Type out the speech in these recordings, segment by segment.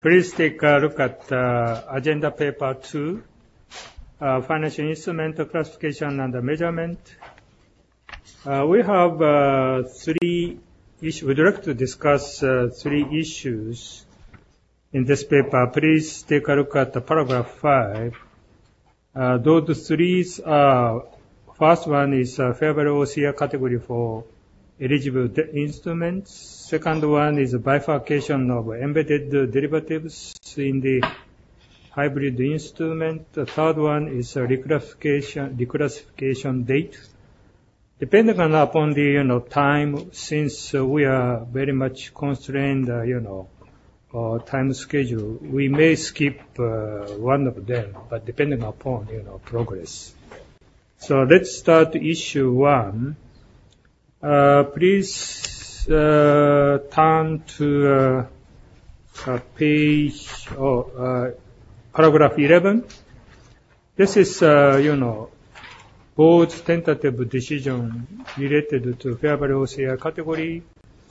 Please take a look at agenda paper 2, financial instrument classification and measurement. We have three issues. We'd like to discuss three issues in this paper. Please take a look at the paragraph 5. Those three are, first one is fair value OCI category for eligible instruments. Second one is bifurcation of embedded derivatives in the hybrid instrument. The third one is reclassification date. Depending upon the time, since we are very much constrained, time schedule, we may skip one of them, but depending upon progress. So let's start issue 1. Please turn to page paragraph 11. This is board's tentative decision related to fair value OCI category.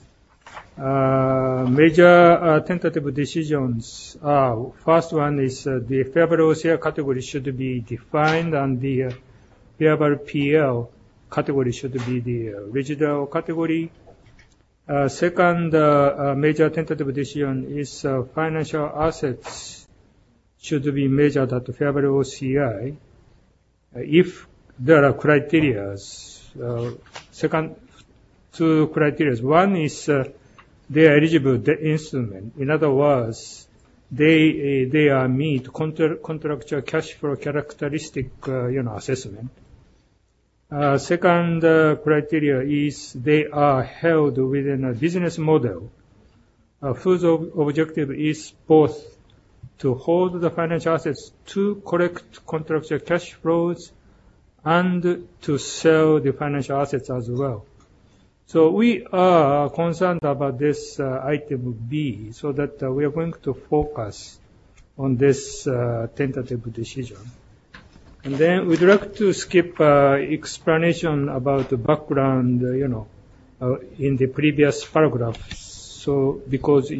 Major tentative decisions are, first one is the fair value OCI category should be defined, and the fair value PL category should be the residual category. Second major tentative decision is financial assets should be measured at fair value OCI. If there are criteria, second two criteria. One is they are eligible debt instrument. In other words, they are meet contractual cash flow characteristic assessment. Second criteria is they are held within a business model whose objective is both to hold the financial assets to collect contractual cash flows and to sell the financial assets as well. So we are concerned about this item B, so that we are going to focus on this tentative decision. And then we'd like to skip explanation about the background, in the previous paragraph. So because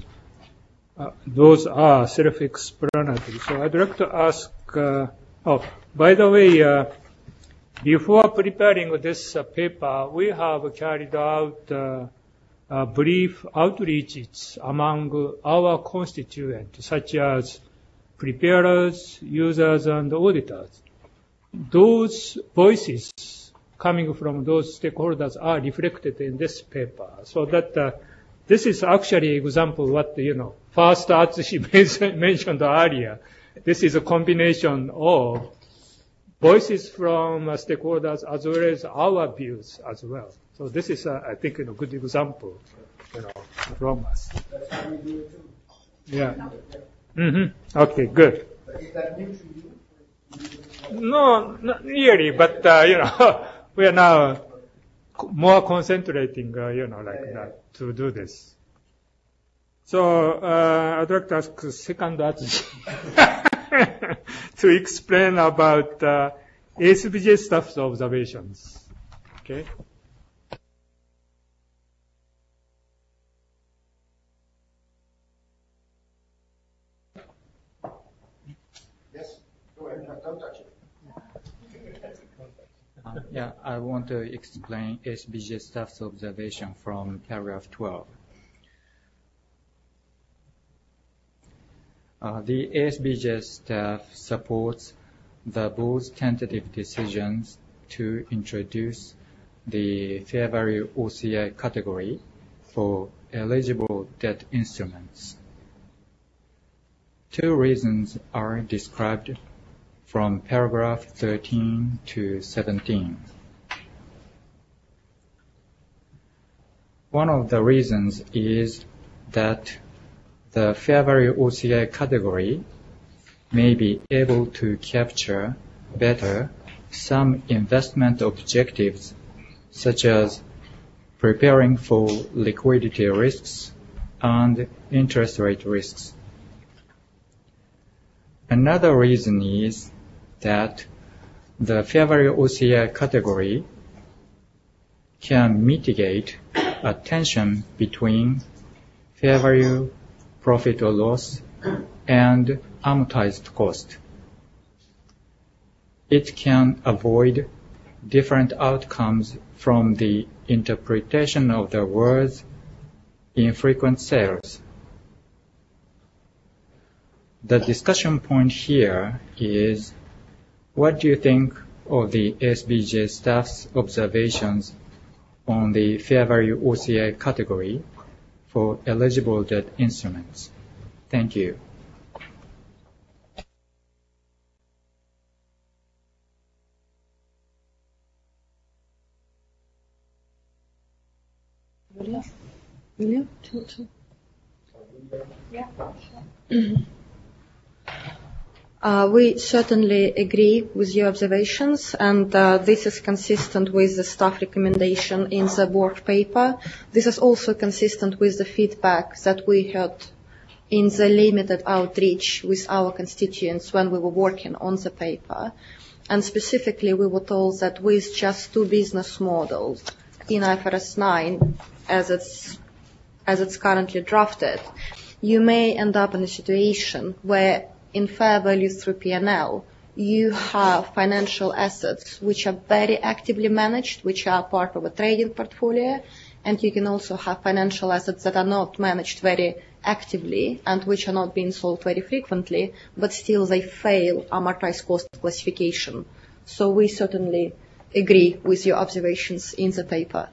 those are self-explanatory. So I'd like to ask. By the way, before preparing this paper, we have carried out brief outreaches among our constituents, such as preparers, users, and auditors. Those voices coming from those stakeholders are reflected in this paper. So that this is actually an example of what, first Atsushi mentioned earlier. This is a combination of voices from stakeholders as well as our views as well. So this is, I think, a good example, from us. Yeah. Okay, good. Is that new to you? No, not really, but, we are now more concentrating, that to do this. So, I'd like to ask second Atsushi to explain about ASBJ staff's observations. Okay? Don't touch it. I want to explain SBJ staff's observation from paragraph 12. The SBJ staff supports the board's tentative decisions to introduce the fair value OCI category for eligible debt instruments. Two reasons are described from paragraph 13 to 17. One of the reasons is that the fair value OCI category may be able to capture better some investment objectives, such as preparing for liquidity risks and interest rate risks. Another reason is that the fair value OCI category can mitigate a tension between fair value profit or loss, and amortized cost. It can avoid different outcomes from the interpretation of the words infrequent sales. The discussion point here is, what do you think of the SBJ staff's observations on the fair value OCI category for eligible debt instruments? Thank you. William? We certainly agree with your observations, and this is consistent with the staff recommendation in the work paper. This is also consistent with the feedback that we had in the limited outreach with our constituents when we were working on the paper. And specifically, we were told that with just two business models in IFRS 9, as it's currently drafted, you may end up in a situation where in fair value through P&L, you have financial assets which are very actively managed, which are part of a trading portfolio, and you can also have financial assets that are not managed very actively and which are not being sold very frequently, but still they fail amortized cost classification. So we certainly agree with your observations in the paper.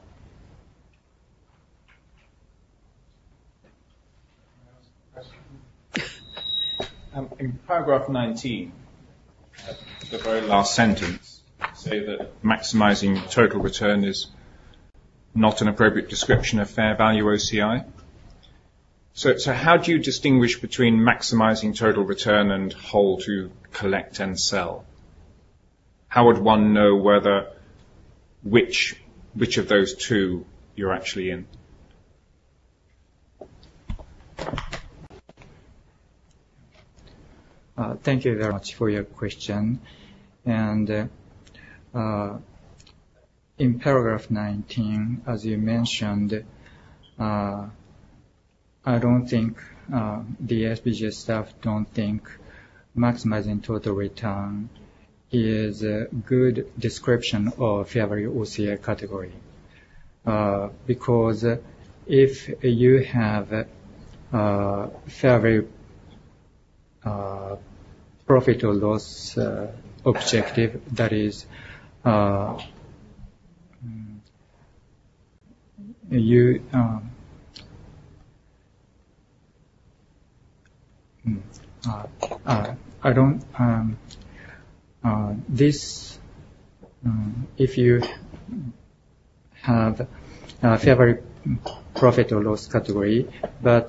In paragraph 19, the very last sentence, say that maximizing total return is not an appropriate description of fair value OCI. So how do you distinguish between maximizing total return and hold to collect and sell? How would one know whether which of those two you're actually in? Thank you very much for your question. And in paragraph 19, as you mentioned, I don't think the SBJ staff don't think maximizing total return is a good description of fair value OCI category. Because if you have fair value profit or loss objective, that is, you I don't this if you have fair value profit or loss category, but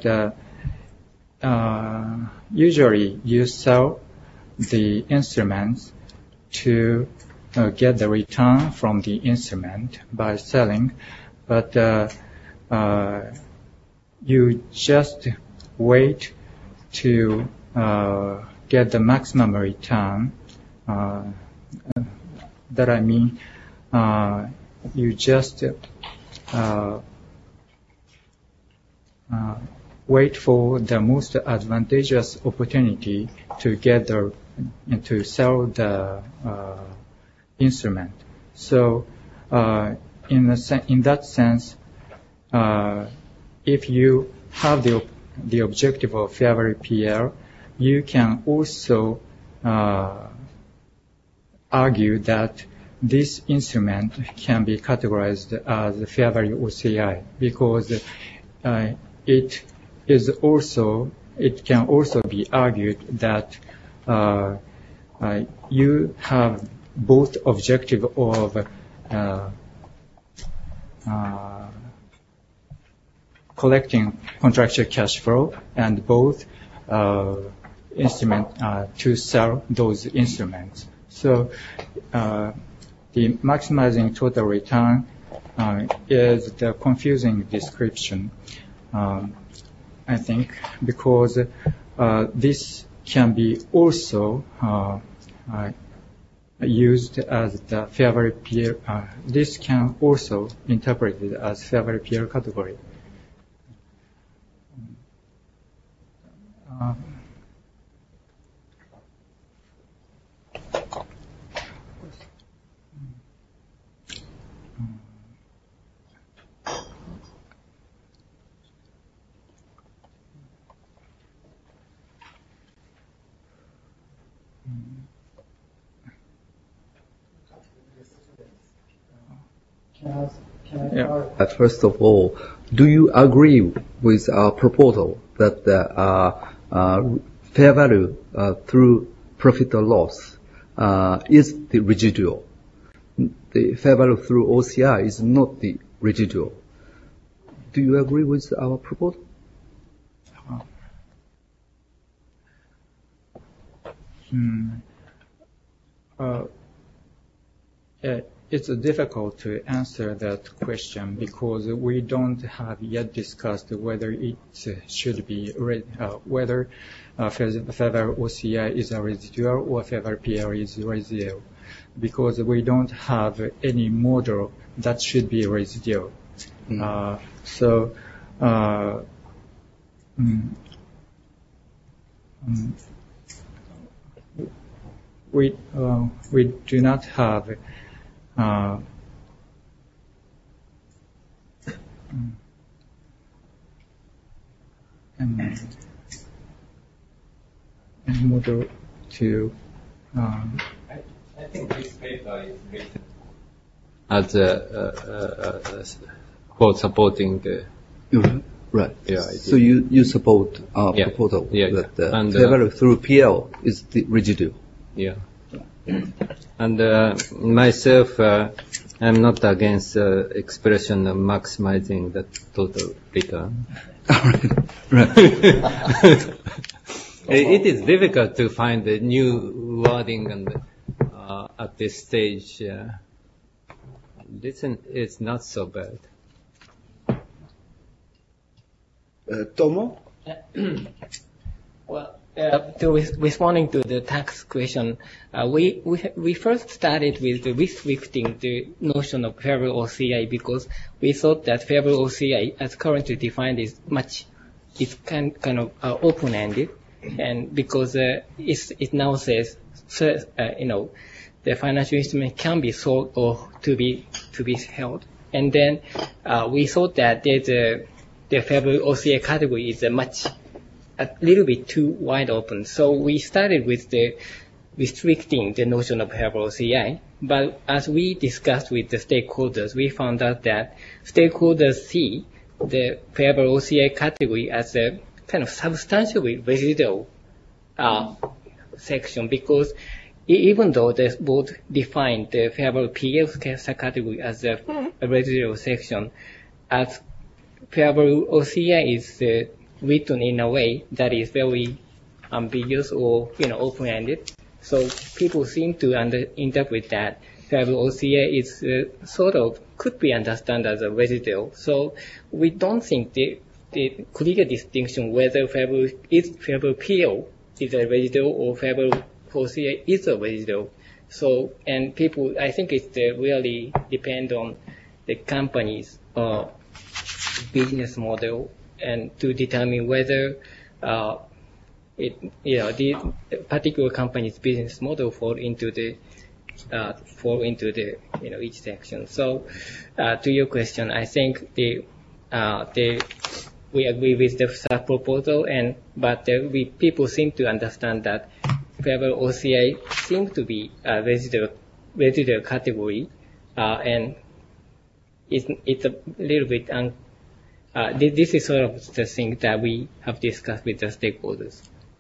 usually you sell the instruments to get the return from the instrument by selling, but you just wait to get the maximum return. That I mean, you just wait for the most advantageous opportunity to get to sell the instrument. So, in that sense, if you have the objective of fair value PL, you can also argue that this instrument can be categorized as a fair value OCI because it can also be argued that you have both objective of collecting contractual cash flow and both instrument to sell those instruments. So the maximizing total return is the confusing description, I think, because this can be also used as the fair value peer. This can also interpreted as fair value peer category. First of all, do you agree with our proposal that fair value through profit or loss is the residual? The fair value through OCI is not the residual. Do you agree with our proposal? It's difficult to answer that question because we don't have yet discussed whether it should be whether fair value OCI is a residual or fair value PL is residual, because we don't have any model that should be residual. We do not have model to. I think this paper is written as for supporting the. Right. Yeah. So you support our proposal that fair value through PL is the residual. Yeah. And myself, I'm not against expression of maximizing the total return. Right. It is difficult to find a new wording and at this stage. This is not so bad. Tomo? Well, responding to the tax question, we first started with restricting the notion of fair value OCI because we thought that fair value OCI, as currently defined, is kind of open-ended, and because it now says, the financial instrument can be sold or to be held, and then we thought that the fair value OCI category is a little bit too wide open. So we started with the restricting the notion of fair value OCI. But as we discussed with the stakeholders, we found out that stakeholders see the fair value OCI category as a kind of substantially residual section, because even though the board defined the fair value PL category as a residual section, as fair value OCI is written in a way that is very ambiguous or open-ended. So people seem to interpret that fair value OCI is could be understood as a residual. So we don't think the clear distinction whether fair value PL is a residual or fair value OCI is a residual. So, and people, I think it really depend on the company's business model and to determine whether the particular company's business model fall into the each section. So to your question, I think we agree with the sub proposal, but people seem to understand that fair value OCI seems to be a residual category, and it's a little bit this is sort of the thing that we have discussed with the stakeholders.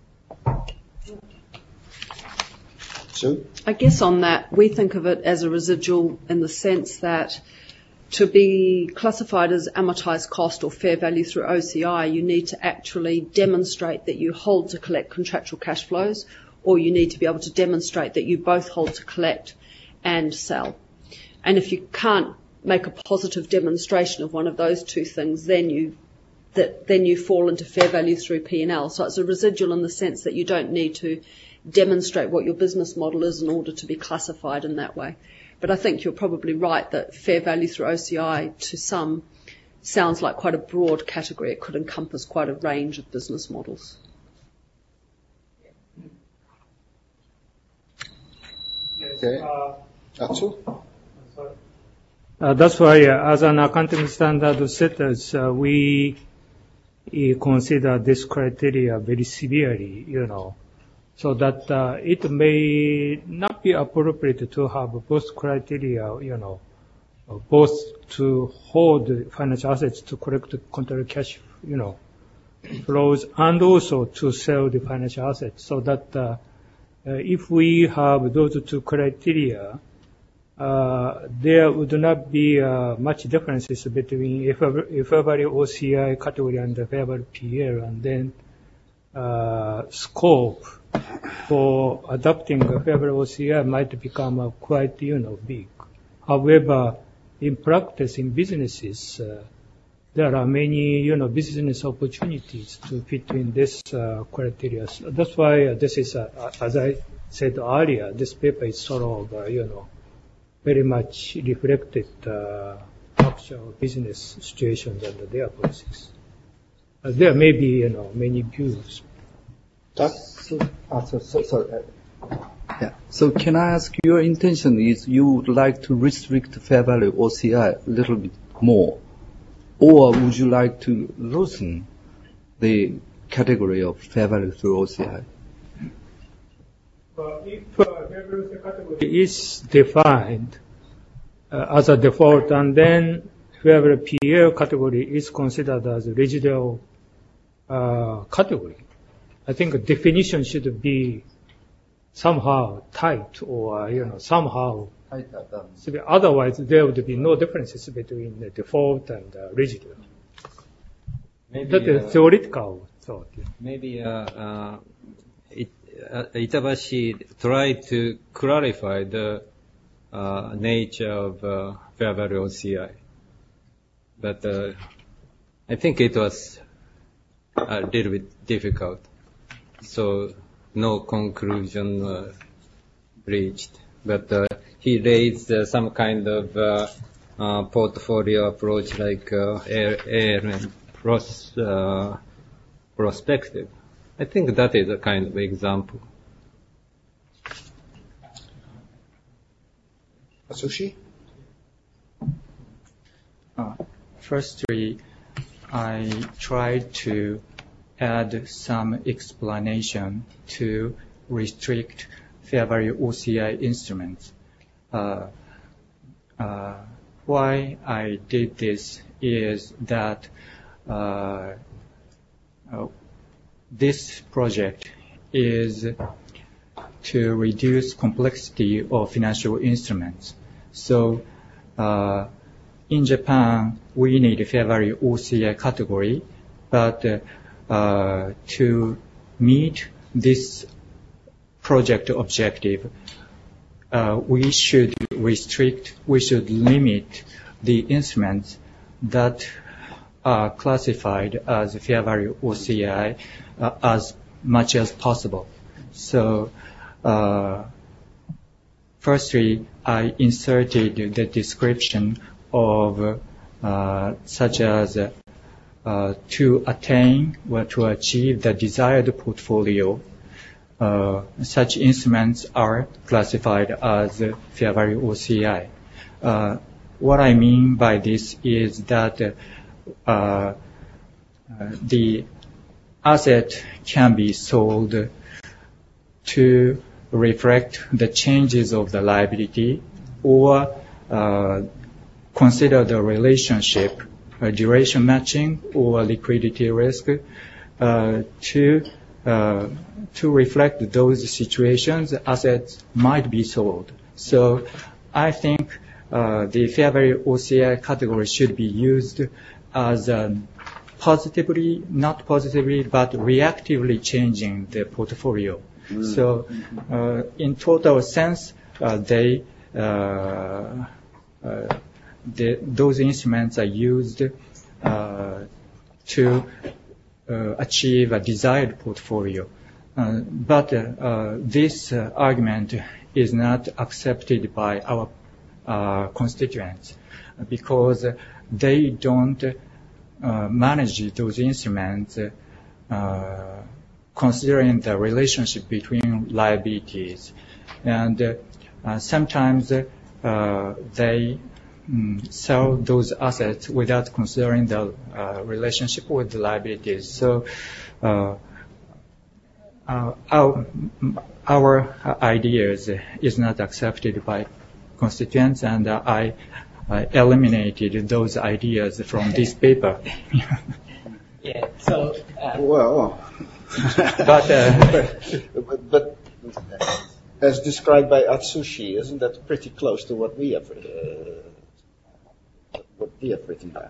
So? I guess on that, we think of it as a residual in the sense that to be classified as amortized cost or fair value through OCI, you need to actually demonstrate that you hold to collect contractual cash flows, or you need to be able to demonstrate that you both hold to collect and sell. And if you can't make a positive demonstration of one of those two things, then you fall into fair value through P&L. So it's a residual in the sense that you don't need to demonstrate what your business model is in order to be classified in that way. But I think you're probably right that fair value through OCI to some sounds like quite a broad category. It could encompass quite a range of business models. Okay. That's all. That's why, as an accounting standard setters, we consider this criteria very severely, so that it may not be appropriate to have both criteria, both to hold financial assets to collect control cash, flows, and also to sell the financial assets, so that if we have those two criteria, there would not be much differences between favorable OCI category and the favorable PL, and then scope for adopting a favorable OCI might become quite, big. However, in practice, in businesses, there are many, business opportunities to fit in this criteria. So that's why this is, as I said earlier, this paper is sort of, very much reflected actual business situations and their policies. There may be, many views. Sorry. Yeah. So can I ask, your intention is you would like to restrict fair value OCI a little bit more, or would you like to loosen the category of fair value through OCI? If fair value category is defined as a default, and then fair value PL category is considered as a residual category, I think a definition should be somehow tight, or somehow tighter. Otherwise, there would be no differences between the default and residual. That is theoretical thought. Maybe Itabashi tried to clarify the nature of fair value OCI, but I think it was a little bit difficult. So no conclusion reached, but he raised some kind of portfolio approach like ALM prospective. I think that is a kind of example. Atsushi? Firstly, I tried to add some explanation to restrict fair value OCI instruments. Why I did this is that this project is to reduce complexity of financial instruments. So in Japan, we need a fair value OCI category, but to meet this project objective, we should limit the instruments that are classified as fair value OCI as much as possible. So, firstly, I inserted the description of such as to attain or to achieve the desired portfolio. Such instruments are classified as fair value OCI. What I mean by this is that the asset can be sold to reflect the changes of the liability, or consider the relationship, duration matching or liquidity risk, to reflect those situations. Assets might be sold. So I think the fair value OCI category should be used as positively, not positively, but reactively changing the portfolio. So in total sense, those instruments are used to achieve a desired portfolio. But this argument is not accepted by our constituents, because they don't manage those instruments considering the relationship between liabilities. And sometimes they sell those assets without considering the relationship with the liabilities. So our ideas is not accepted by constituents, and I eliminated those ideas from this paper. Yeah. So. Well, but as described by Atsushi, isn't that pretty close to what we have written down?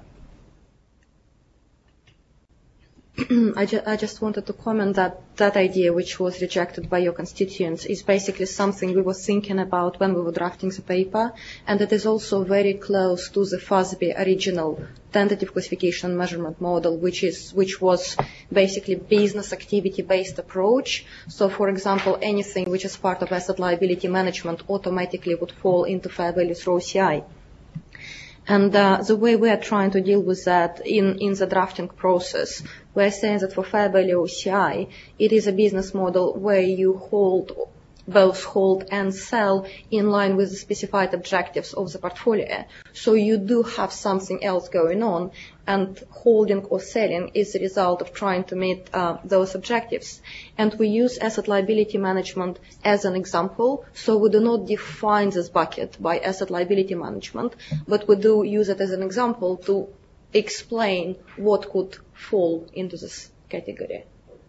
I just wanted to comment that that idea, which was rejected by your constituents, is basically something we were thinking about when we were drafting the paper, and it is also very close to the FASB original tentative classification measurement model, which was basically business activity-based approach. So, for example, anything which is part of asset liability management automatically would fall into fair value through OCI. And the way we are trying to deal with that in the drafting process, we're saying that for fair value OCI, it is a business model where you both hold and sell in line with the specified objectives of the portfolio. So you do have something else going on, and holding or selling is the result of trying to meet those objectives. And we use asset liability management as an example, so we do not define this bucket by asset liability management, but we do use it as an example to explain what could fall into this category.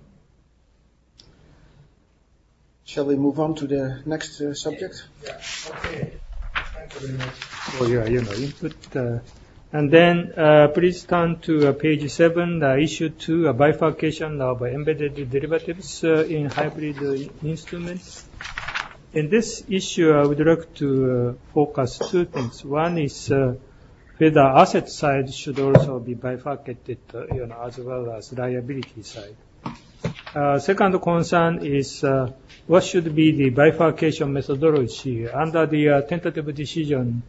Shall we move on to the next subject? Yeah. Okay. Thank you very much for your input. And then please turn to page 7, issue 2, bifurcation of embedded derivatives in hybrid instruments. In this issue, I would like to focus two things. One is whether asset side should also be bifurcated, as well as liability side. Second concern is what should be the bifurcation methodology under the tentative decision.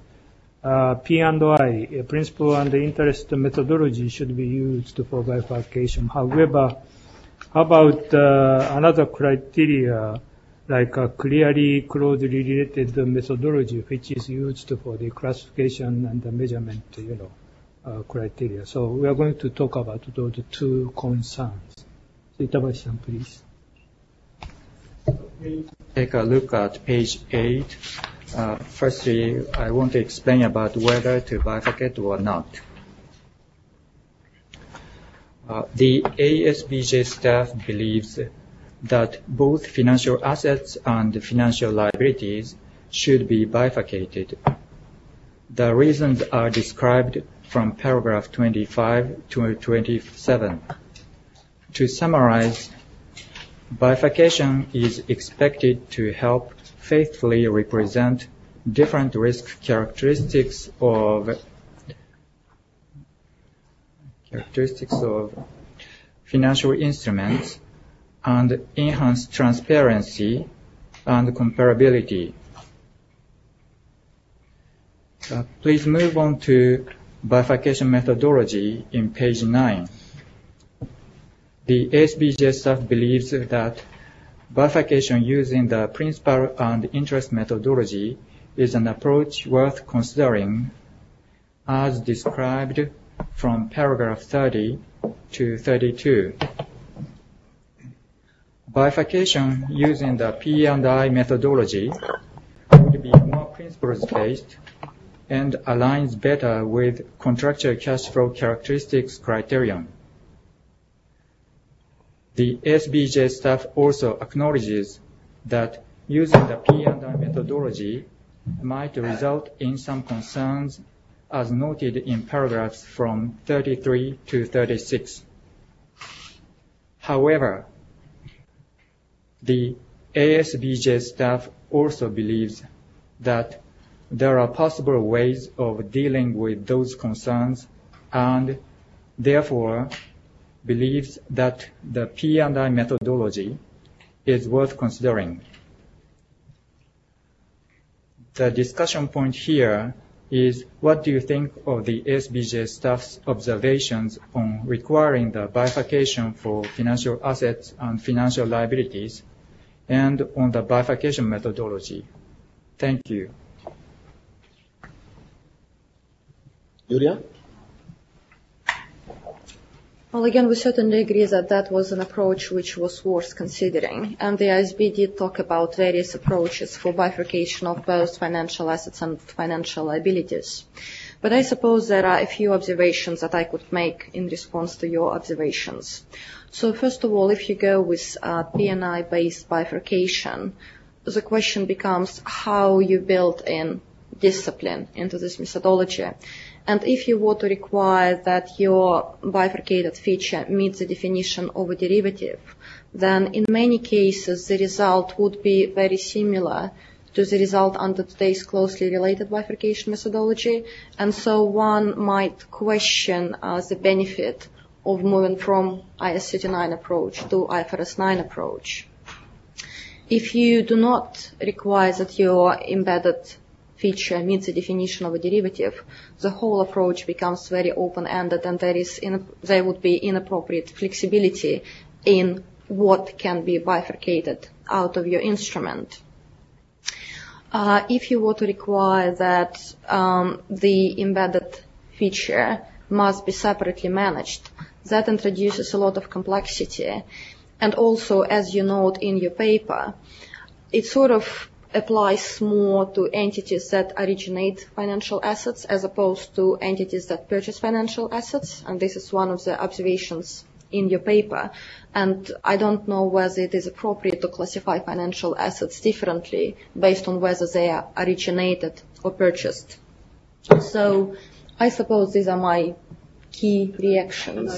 P&I, principal and interest methodology, should be used for bifurcation. However, how about another criteria like a clearly closely related methodology, which is used for the classification and the measurement, criteria. So we are going to talk about those two concerns. Itabashi-san, please. Take a look at page 8. Firstly, I want to explain about whether to bifurcate or not. The ASBJ staff believes that both financial assets and financial liabilities should be bifurcated. The reasons are described from paragraph 25 to 27. To summarize, bifurcation is expected to help faithfully represent different risk characteristics of financial instruments and enhance transparency and comparability. Please move on to bifurcation methodology in page 9. The ASBJ staff believes that bifurcation using the principal and interest methodology is an approach worth considering, as described from paragraph 30 to 32. Bifurcation using the P&I methodology would be more principles-based and aligns better with contractual cash flow characteristics criterion. The ASBJ staff also acknowledges that using the P&I methodology might result in some concerns as noted in paragraphs from 33 to 36. However, the ASBJ staff also believes that there are possible ways of dealing with those concerns and therefore believes that the P&I methodology is worth considering. The discussion point here is what do you think of the ASBJ staff's observations on requiring the bifurcation for financial assets and financial liabilities and on the bifurcation methodology? Thank you. Julia? Well, again, we certainly agree that that was an approach which was worth considering. And the ISB did talk about various approaches for bifurcation of both financial assets and financial liabilities. But I suppose there are a few observations that I could make in response to your observations. So first of all, if you go with P&I-based bifurcation, the question becomes how you build in discipline into this methodology. And if you were to require that your bifurcated feature meets the definition of a derivative, then in many cases the result would be very similar to the result under today's closely related bifurcation methodology. And so one might question the benefit of moving from IAS 39 approach to IFRS 9 approach. If you do not require that your embedded feature meets the definition of a derivative, the whole approach becomes very open-ended, and there would be inappropriate flexibility in what can be bifurcated out of your instrument. If you were to require that the embedded feature must be separately managed, that introduces a lot of complexity. And also, as you note in your paper, it sort of applies more to entities that originate financial assets as opposed to entities that purchase financial assets. And this is one of the observations in your paper. And I don't know whether it is appropriate to classify financial assets differently based on whether they are originated or purchased. So I suppose these are my key reactions.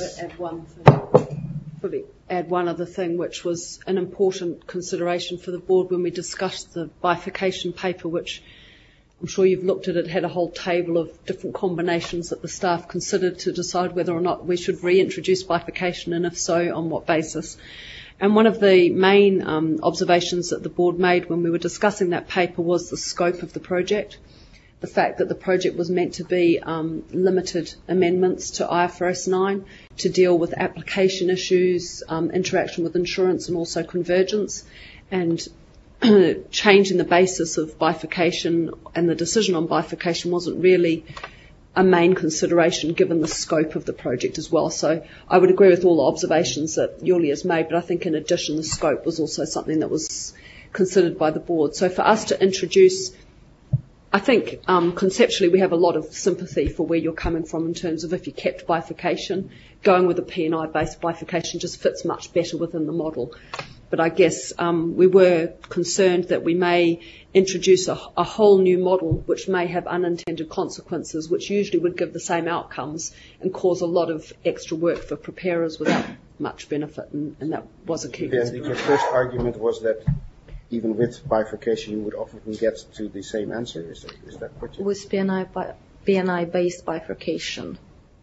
Add one other thing, which was an important consideration for the board when we discussed the bifurcation paper, which I'm sure you've looked at. It had a whole table of different combinations that the staff considered to decide whether or not we should reintroduce bifurcation, and if so, on what basis. And one of the main observations that the board made when we were discussing that paper was the scope of the project. The fact that the project was meant to be limited amendments to IFRS 9 to deal with application issues, interaction with insurance, and also convergence. And changing the basis of bifurcation and the decision on bifurcation wasn't really a main consideration given the scope of the project as well. So I would agree with all the observations that Julia's made, but I think in addition the scope was also something that was considered by the board. So for us to introduce, I think conceptually we have a lot of sympathy for where you're coming from in terms of if you kept bifurcation, going with a P&I based bifurcation just fits much better within the model. But I guess we were concerned that we may introduce a whole new model which may have unintended consequences, which usually would give the same outcomes and cause a lot of extra work for preparers without much benefit, and that was a key consideration. Your first argument was that even with bifurcation you would often get to the same answer. Is that what you... With P&I-based bifurcation.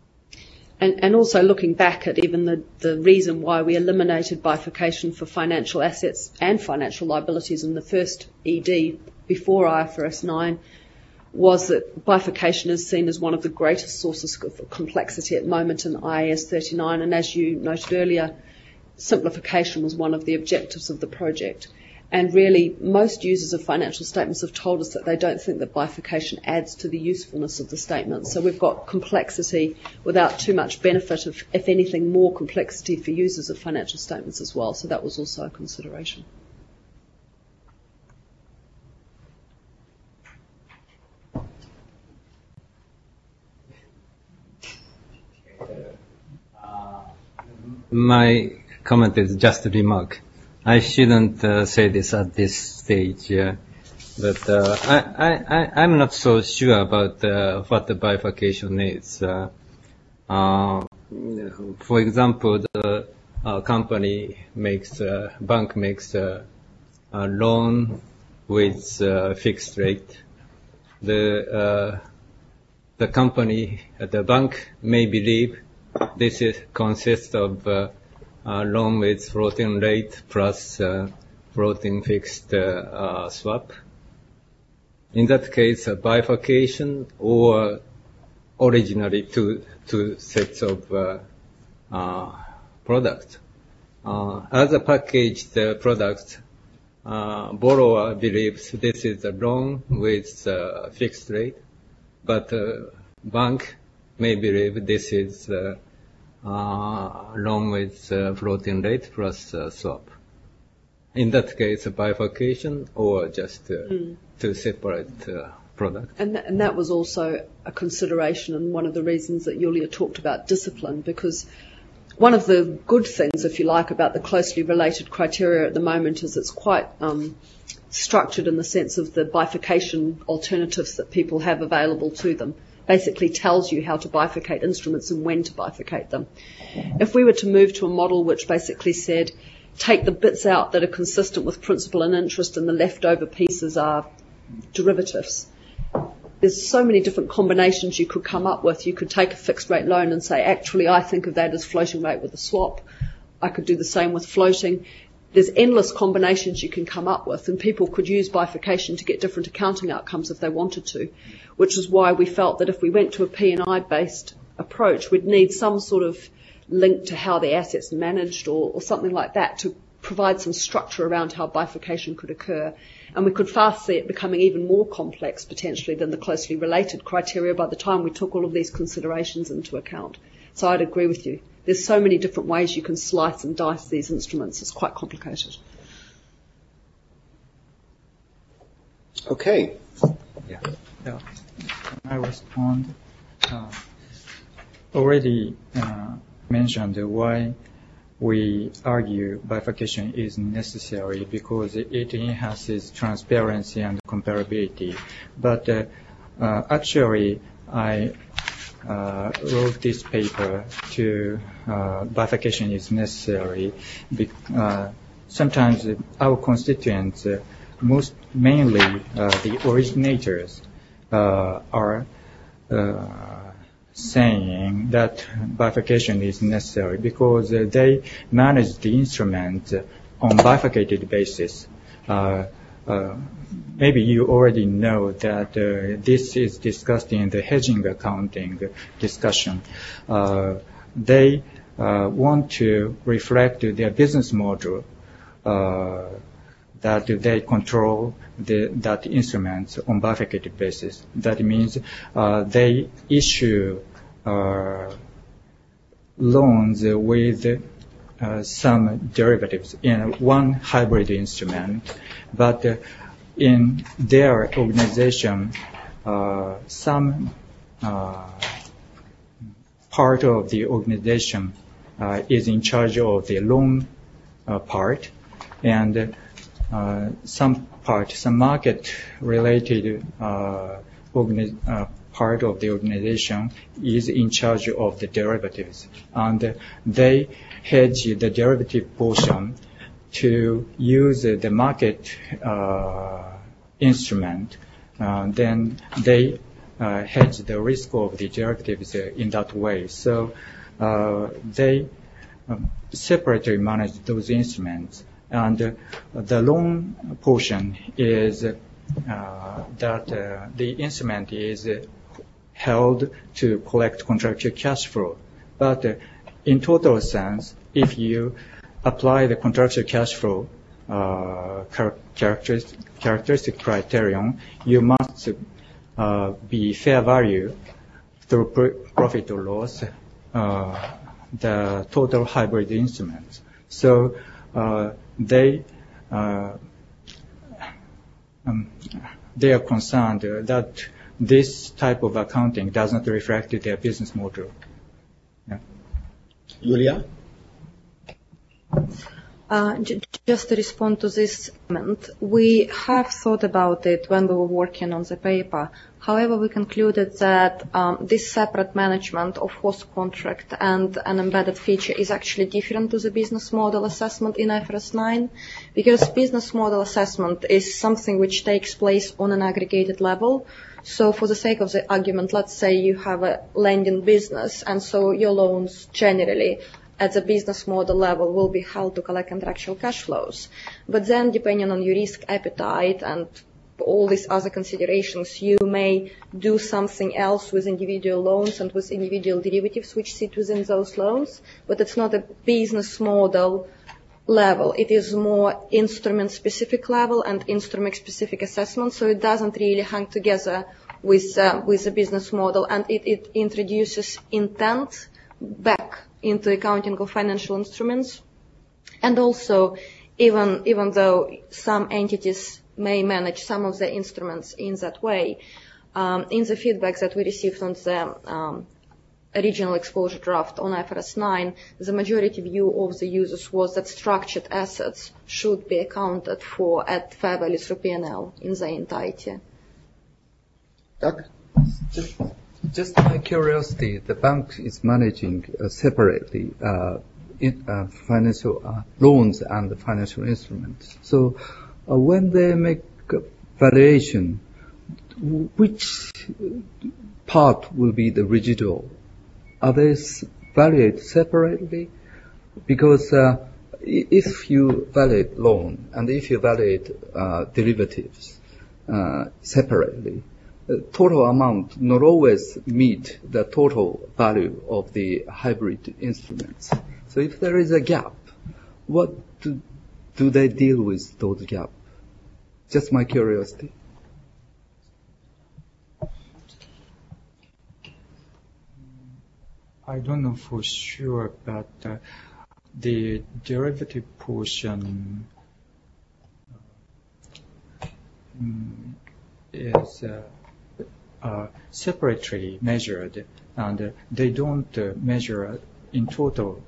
And also looking back at even the reason why we eliminated bifurcation for financial assets and financial liabilities in the first ED before IFRS 9 was that bifurcation is seen as one of the greatest sources of complexity at the moment in IAS 39. And as you noted earlier, simplification was one of the objectives of the project. And really, most users of financial statements have told us that they don't think that bifurcation adds to the usefulness of the statement. So we've got complexity without too much benefit, if anything, more complexity for users of financial statements as well. So that was also a consideration. My comment is just a remark. I shouldn't say this at this stage, but I'm not so sure about what the bifurcation is. For example, the bank makes a loan with fixed rate. The bank may believe this consists of loan with floating rate plus floating fixed swap. In that case, a bifurcation or originally two sets of products. As a packaged product, borrower believes this is a loan with fixed rate, but bank may believe this is loan with floating rate plus swap. In that case, a bifurcation or just two separate products. And that was also a consideration and one of the reasons that Yulia talked about discipline, because one of the good things, if you like, about the closely related criteria at the moment is it's quite structured in the sense of the bifurcation alternatives that people have available to them. Basically tells you how to bifurcate instruments and when to bifurcate them. If we were to move to a model which basically said, take the bits out that are consistent with principal and interest and the leftover pieces are derivatives, there's so many different combinations you could come up with. You could take a fixed rate loan and say, actually, I think of that as floating rate with a swap. I could do the same with floating. There's endless combinations you can come up with, and people could use bifurcation to get different accounting outcomes if they wanted to, which is why we felt that if we went to a P&I based approach, we'd need some sort of link to how the assets are managed or something like that to provide some structure around how bifurcation could occur. And we could fast see it becoming even more complex potentially than the closely related criteria by the time we took all of these considerations into account. So I'd agree with you. There's so many different ways you can slice and dice these instruments. It's quite complicated. Okay. Yeah. I respond. Already mentioned why we argue bifurcation is necessary, because it enhances transparency and comparability. But actually, I wrote this paper to bifurcation is necessary. Sometimes our constituents, mainly the originators, are saying that bifurcation is necessary because they manage the instrument on bifurcated basis. Maybe you already know that this is discussed in the hedging accounting discussion. They want to reflect their business model that they control that instruments on bifurcated basis. That means they issue loans with some derivatives in one hybrid instrument, but in their organization, some part of the organization is in charge of the loan part, and some market-related part of the organization is in charge of the derivatives, and they hedge the derivative portion to use the market instrument. Then they hedge the risk of the derivatives in that way. So they separately manage those instruments. And the loan portion is that the instrument is held to collect contractual cash flow. But in total sense, if you apply the contractual cash flow characteristic criterion, you must be fair value through profit or loss the total hybrid instruments. So they are concerned that this type of accounting does not reflect their business model. Yeah. Yulia? Just to respond to this comment, we have thought about it when we were working on the paper. However, we concluded that this separate management of host contract and an embedded feature is actually different to the business model assessment in IFRS 9, because business model assessment is something which takes place on an aggregated level. So for the sake of the argument, let's say you have a lending business, and so your loans generally at the business model level will be held to collect contractual cash flows. But then depending on your risk appetite and all these other considerations, you may do something else with individual loans and with individual derivatives which sit within those loans, but it's not a business model level. It is more instrument-specific level and instrument-specific assessment, so it doesn't really hang together with the business model, and it introduces intent back into accounting of financial instruments. And also, even though some entities may manage some of the instruments in that way, in the feedback that we received on the original exposure draft on IFRS 9, the majority view of the users was that structured assets should be accounted for at fair value through P&L in their entirety. Doug? Just by curiosity, the bank is managing separately financial loans and financial instruments. So when they make valuation, which part will be the residual? Are they valued separately? Because if you value loan and if you value derivatives separately, the total amount not always meet the total value of the hybrid instruments. So if there is a gap, what do they deal with those gaps? Just my curiosity. I don't know for sure, but the derivative portion is separately measured, and they don't measure in total.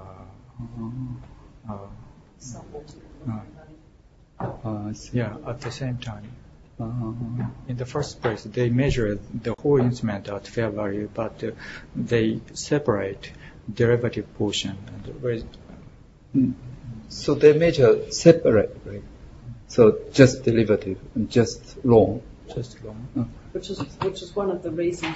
At the same time. In the first place, they measure the whole instrument at fair value, but they separate derivative portion. So they measure separately. So just derivative and just loan. Just loan. Which is one of the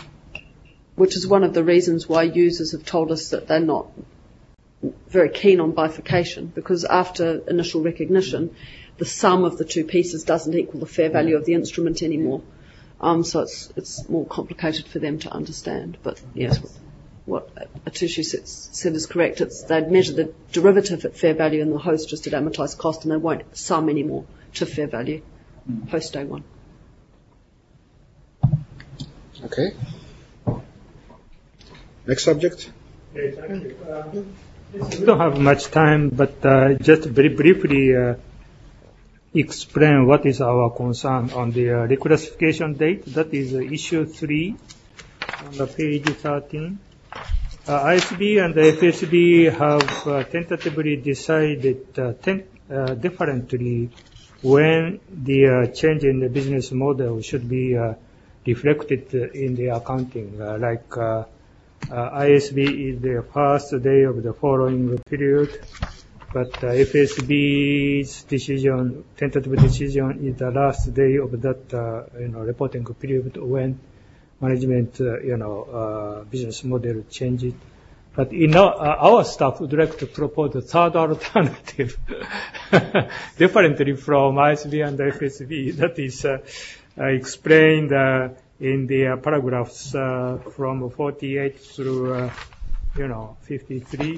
reasons why users have told us that they're not very keen on bifurcation, because after initial recognition, the sum of the two pieces doesn't equal the fair value of the instrument anymore. So it's more complicated for them to understand. But yes, what Atsushi said is correct. They'd measure the derivative at fair value and the host just at amortized cost, and they won't sum anymore to fair value post day one. Okay. Next subject. Okay, thank you. We don't have much time, but just very briefly explain what is our concern on the reclassification date. That is issue 3 on the page 13. ISB and the FSB have tentatively decided differently when the change in the business model should be reflected in the accounting. ISB is the first day of the following period, but FSB's decision, tentative decision, is the last day of that reporting period when management business model changes. But our staff would like to propose a third alternative, differently from ISB and FSB. That is explained in the paragraphs from 48 through 53.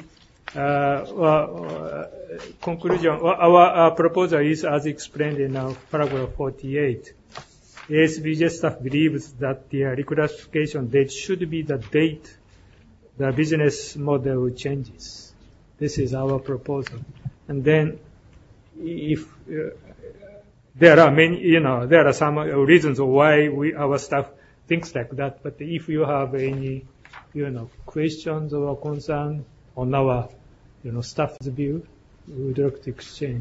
Conclusion. Our proposal is as explained in paragraph 48. ASBJ staff believes that the reclassification date should be the date the business model changes. This is our proposal. And then, if there are many, there are some reasons why our staff thinks like that. But if you have any, questions or concern on our, staff's view, we would like to exchange.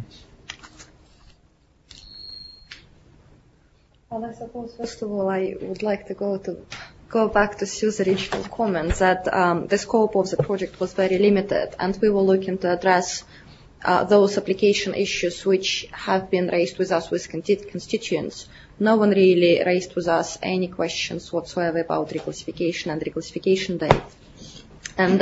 Well, I suppose first of all, I would like to go back to Sue's original comments that the scope of the project was very limited, and we were looking to address those application issues which have been raised with us with constituents. No one really raised with us any questions whatsoever about reclassification and reclassification date. And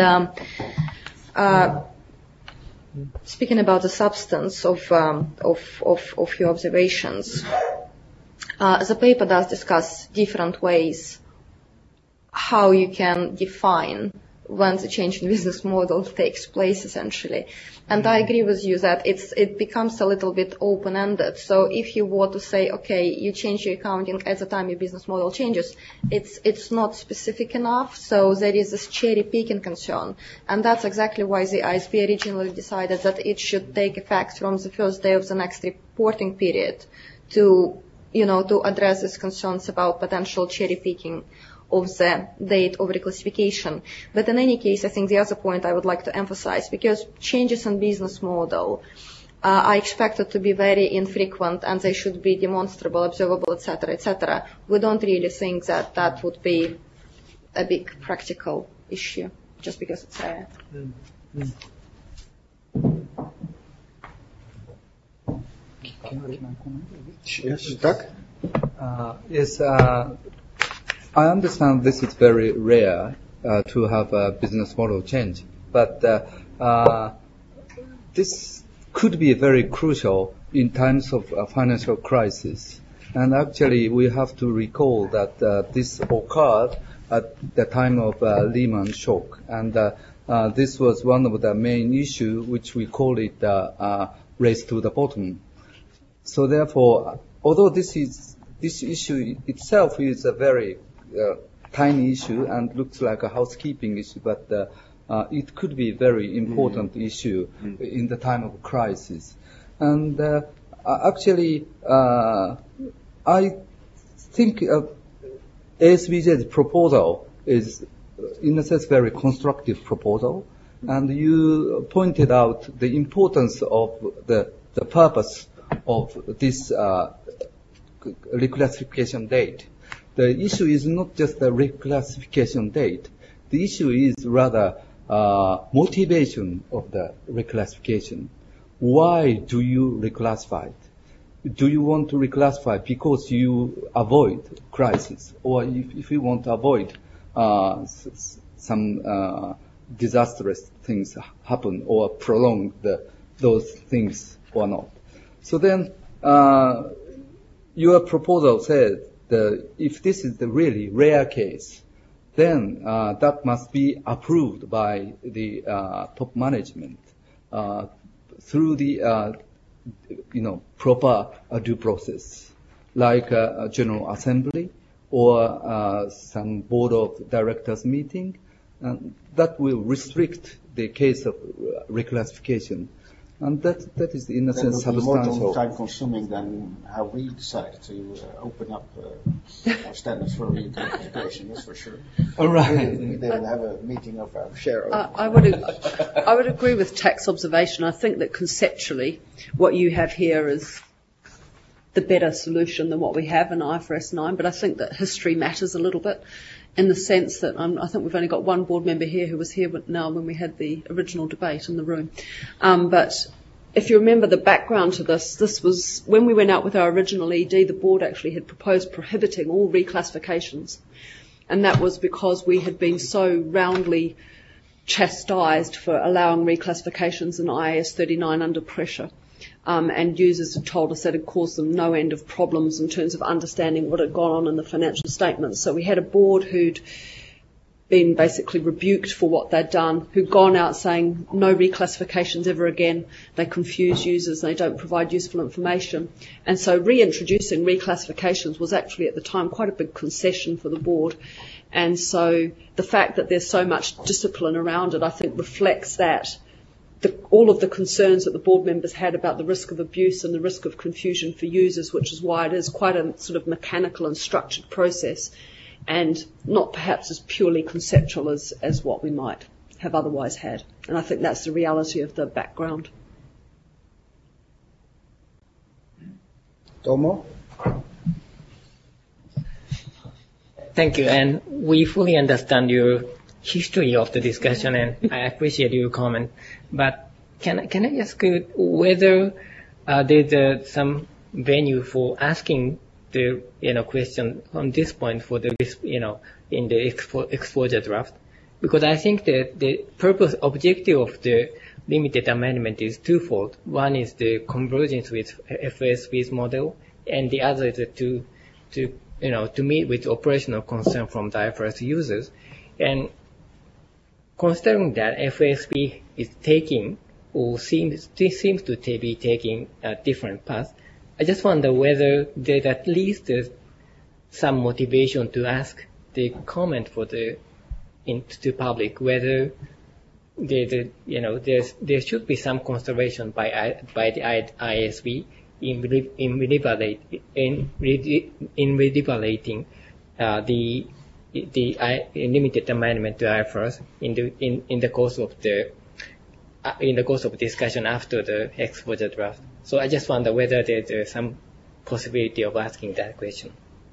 speaking about the substance of your observations, the paper does discuss different ways how you can define when the change in business model takes place, essentially. And I agree with you that it becomes a little bit open-ended. So if you were to say, okay, you change your accounting at the time your business model changes, it's not specific enough. So there is this cherry-picking concern. And that's exactly why the ISB originally decided that it should take effect from the first day of the next reporting period to address these concerns about potential cherry-picking of the date of reclassification. But in any case, I think the other point I would like to emphasize, because changes in business model are expected to be very infrequent and they should be demonstrable, observable, etc., etc., we don't really think that that would be a big practical issue just because it's rare. Yes, Doug? Yes, I understand this is very rare to have a business model change, but this could be very crucial in times of a financial crisis. And actually, we have to recall that this occurred at the time of Lehman shock, and this was one of the main issues, which we call it race to the bottom. So therefore, although this issue itself is a very tiny issue and looks like a housekeeping issue, but it could be a very important issue in the time of crisis. And actually, I think ASBJ's proposal is, in a sense, very constructive proposal. And you pointed out the importance of the purpose of this reclassification date. The issue is not just the reclassification date. The issue is rather motivation of the reclassification. Why do you reclassify it? Do you want to reclassify because you avoid crisis, or if you want to avoid some disastrous things happen or prolong those things or not? So then your proposal said that if this is the really rare case, then that must be approved by the top management through the proper due process, like a general assembly or some board of directors meeting, that will restrict the case of reclassification. And that is, in a sense, substantial. That would be more time-consuming than how we decided to open up our standards for reclassification, that's for sure. All right. We didn't have a meeting of our share. I would agree with Tak's observation. I think that conceptually, what you have here is the better solution than what we have in IFRS 9, but I think that history matters a little bit, in the sense that I think we've only got one board member here who was here now when we had the original debate in the room. But if you remember the background to this was when we went out with our original ED, the board actually had proposed prohibiting all reclassifications. And that was because we had been so roundly chastised for allowing reclassifications in IAS 39 under pressure. And users had told us that it caused them no end of problems in terms of understanding what had gone on in the financial statements. So we had a board who'd been basically rebuked for what they'd done, who'd gone out saying no reclassifications ever again. They confuse users, they don't provide useful information. And so reintroducing reclassifications was actually at the time quite a big concession for the board. And so the fact that there's so much discipline around it, I think, reflects that all of the concerns that the board members had about the risk of abuse and the risk of confusion for users, which is why it is quite a sort of mechanical and structured process, and not perhaps as purely conceptual as what we might have otherwise had. And I think that's the reality of the background. Tomo? Thank you, and we fully understand your history of the discussion, and I appreciate your comment. But can I ask you whether there's some venue for asking the question on this point for the in the exposure draft? Because I think that the objective of the limited amendment is twofold. One is the convergence with FSB's model, and the other is to meet with operational concern from the IFRS users. And considering that FSB is taking or seems to be taking a different path, I just wonder whether there's at least some motivation to ask the comment for the to public whether there should be some consideration by the ISB in redevaluating the limited amendment to IFRS in the course of discussion after the exposure draft. So I just wonder whether there's some possibility of asking that question.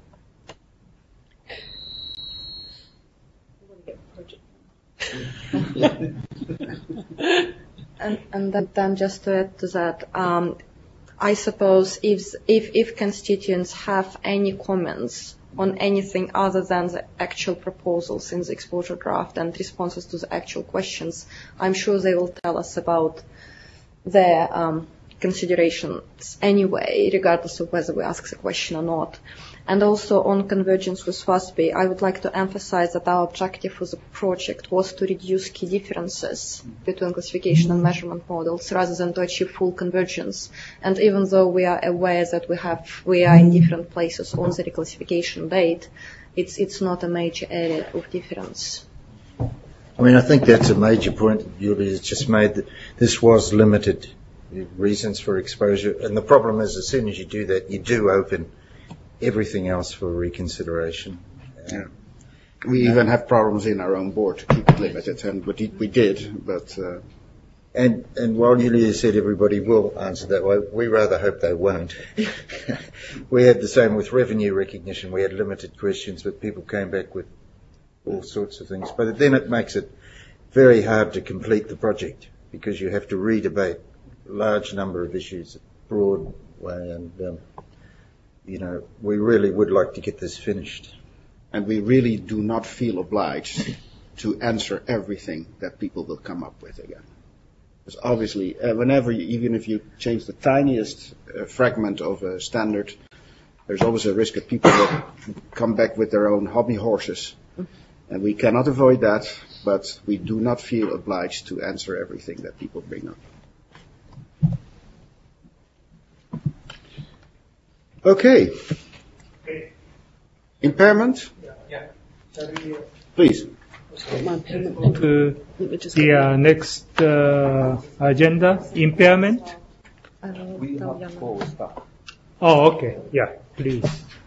And then just to add to that, I suppose if constituents have any comments on anything other than the actual proposals in the exposure draft and responses to the actual questions, I'm sure they will tell us about their considerations anyway, regardless of whether we ask the question or not. And also on convergence with FASB, I would like to emphasize that our objective for the project was to reduce key differences between classification and measurement models rather than to achieve full convergence. And even though we are aware that we are in different places on the reclassification date, it's not a major area of difference. I mean, I think that's a major point Julie has just made, that this was limited reasons for exposure. And the problem is, as soon as you do that, you do open everything else for reconsideration. Yeah. We even have problems in our own board to keep it limited, and we did, but... And while Julia said everybody will answer that way, we rather hope they won't. We had the same with revenue recognition. We had limited questions, but people came back with all sorts of things. But then it makes it very hard to complete the project, because you have to re-debate a large number of issues, broad way, and we really would like to get this finished. And we really do not feel obliged to answer everything that people will come up with again. Because obviously, even if you change the tiniest fragment of a standard, there's always a risk that people will come back with their own hobby horses. And we cannot avoid that, but we do not feel obliged to answer everything that people bring up. Okay. Impairment? Yeah. Please. To the next agenda, impairment. We have 4 staff. Oh, okay. Yeah, please.